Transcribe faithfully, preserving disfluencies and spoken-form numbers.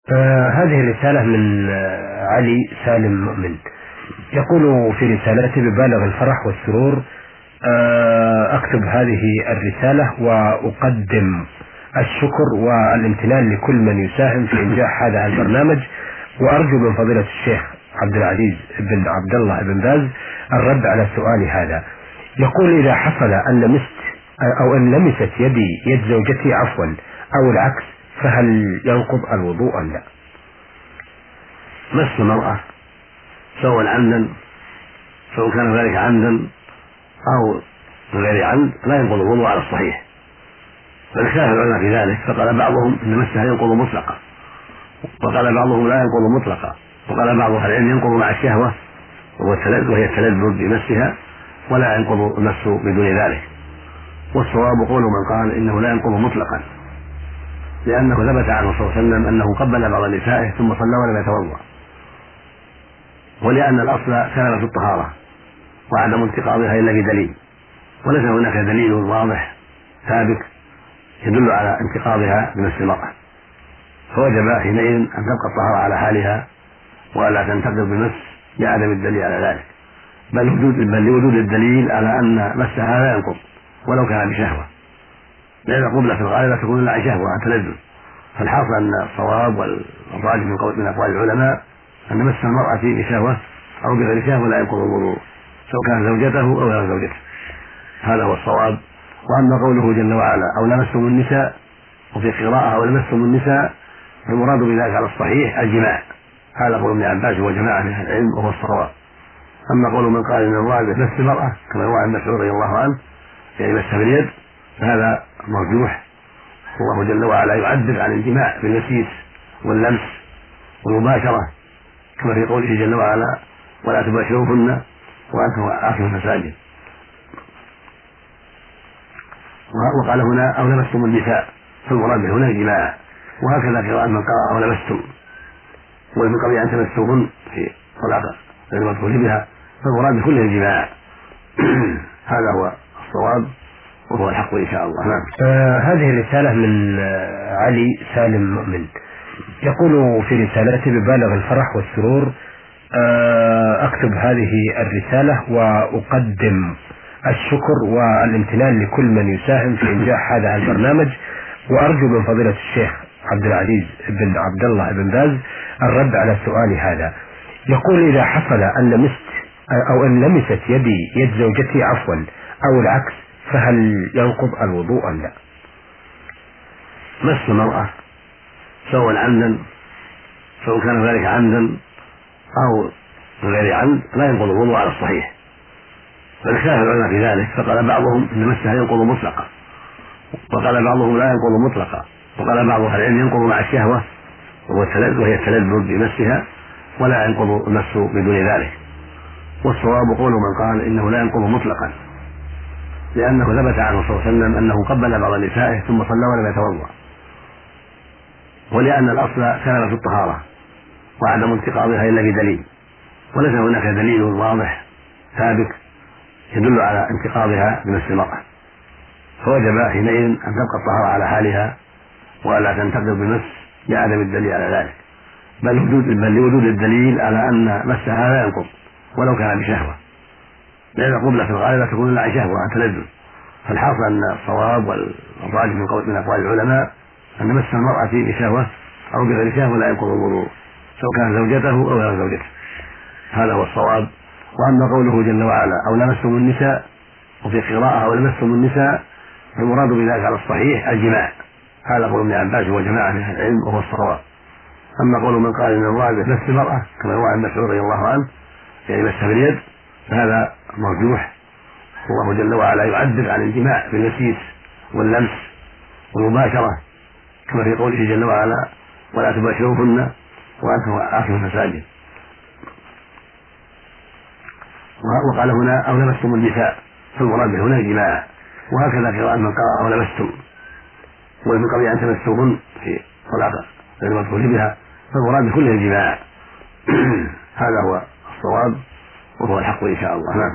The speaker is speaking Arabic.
آه هذه الرسالة من آه علي سالم مؤمن، يقول في رسالته: ببالغ الفرح والسرور آه أكتب هذه الرسالة وأقدم الشكر والامتنان لكل من يساهم في إنجاح هذا البرنامج، وأرجو من فضيلة الشيخ عبد العزيز بن عبد الله بن باز الرد على سؤالي هذا. يقول: إذا حصل أن لمست أو أن لمست يدي يد زوجتي عفوا أو العكس، فهل ينقض الوضوء أم لا؟ مس المرأة سواء عمدا سواء كان ذلك عمدا أو من غير عمد لا ينقض الوضوء على الصحيح، بل اختلف العلماء في ذلك، فقال بعضهم إن مسها ينقض مطلقا، وقال بعضهم لا ينقض مطلقا، وقال بعض أهل العلم ينقض مع الشهوة وهي التلذذ بمسها ولا ينقض المس بدون ذلك. والصواب قول من قال إنه لا ينقض مطلقا، لأنه ثبت عنه صلى الله عليه وسلم أنه قبل بعض نسائه ثم صلى ولم يتوضأ، ولأن الأصل سلامة الطهارة وعدم انتقاضها إلا بدليل، وليس هناك دليل واضح ثابت يدل على انتقاضها بمس المرأة، فوجب حينئذ أن تبقى الطهارة على حالها ولا تنتقض بمس لعدم الدليل على ذلك، بل وجود بل لوجود الدليل على أن مسها لا ينقض ولو كان بشهوة، لأن القبلة في الغالب لا تكون إلا عن شهوة عن تلذذ. فالحاصل أن الصواب والراجح من قول من أقوال العلماء أن مس المرأة بشهوة أو بغير شهوة لا ينقض الوضوء سواء كان زوجته أو غير زوجته، هذا هو الصواب. وأما قوله جل وعلا أو لمستم النساء، وفي قراءة أو لمستم النساء، المراد بذلك على الصحيح الجماع، هذا قول ابن عباس وجماعة من أهل العلم وهو الصواب. أما قول من قال إن المراد بمس المرأة كما روى عن مسعود رضي الله عنه يعني مسها باليد، فهذا مرجوح، والله جل وعلا يعبر عن الجماع بالمسيس واللمس والمباشرة كما في قوله جل وعلا ولا تباشروهن وأنتم عاكفون المساجد، وقال هنا أو لمستم النساء، فالمراد هنا الجماع، وهكذا قراءة من قرأ أو لمستم، ومن قبل أن تمسوهن في طلاق غير المدخول بها، فالمراد بكله الجماع. هذا هو الصواب وهو الحق إن شاء الله. نعم. آه هذه الرسالة من آه علي سالم مؤمن، يقول في رسالته: ببالغ الفرح والسرور آه أكتب هذه الرسالة وأقدم الشكر والامتنان لكل من يساهم في إنجاح هذا البرنامج، وأرجو من فضيلة الشيخ عبد العزيز بن عبد الله بن باز الرد على سؤالي هذا. يقول: إذا حصل أن لمست أو أن لمست يدي يد زوجتي عفوا أو العكس، فهل ينقض الوضوء أم لا؟ مس المرأة سواء عمدا سواء كان ذلك عمدا أو من غير عمد لا ينقض الوضوء على الصحيح، بل اختلف العلماء في ذلك، فقال بعضهم إن مسها ينقض مطلقا، وقال بعضهم لا ينقض مطلقا، وقال بعض أهل العلم ينقض مع الشهوة وهي التلذذ بمسها ولا ينقض المس بدون ذلك. والصواب قول من قال إنه لا ينقض مطلقا، لأنه ثبت عنه صلى الله عليه وسلم أنه قبل بعض نسائه ثم صلى ولم يتوضأ، ولأن الأصل سلامة الطهارة وعدم انتقاضها إلا بدليل، وليس هناك دليل واضح ثابت يدل على انتقاضها بمس المرأة، فوجب حينئذ أن تبقى الطهارة على حالها ولا تنتقض بمس لعدم الدليل على ذلك، بل وجود بل لوجود الدليل على أن مسها لا ينقض ولو كان بشهوة، لأن القبلة في الغالب لا تكون إلا عن شهوة عن تلذذ. فالحاصل أن الصواب والراجح من قول من أقوال العلماء أن مس المرأة بشهوة أو بغير شهوة لا ينقض الوضوء سواء كان زوجته أو غير زوجته، هذا هو الصواب. وأما قوله جل وعلا أو لمستم النساء، وفي قراءة أو لمستم النساء، المراد بذلك على الصحيح الجماع، هذا قول ابن عباس وجماعة من أهل العلم وهو الصواب. أما قول من قال إن المراد بمس المرأة كما روى عن مسعود رضي الله عنه يعني مسها باليد، فهذا مرجوح، والله جل وعلا يعبر عن الجماع بالمسيس واللمس والمباشرة كما في قوله جل وعلا ولا تباشروهن وأنتم عاكفون المساجد، وقال هنا أو لمستم النساء، فالمراد هنا الجماع، وهكذا قراءة من قرأ أو لمستم، ومن قبل أن تمسوهن في طلاق غير المدخول بها، فالمراد بكله الجماع. هذا هو الصواب وهو الحق إن شاء الله. نعم.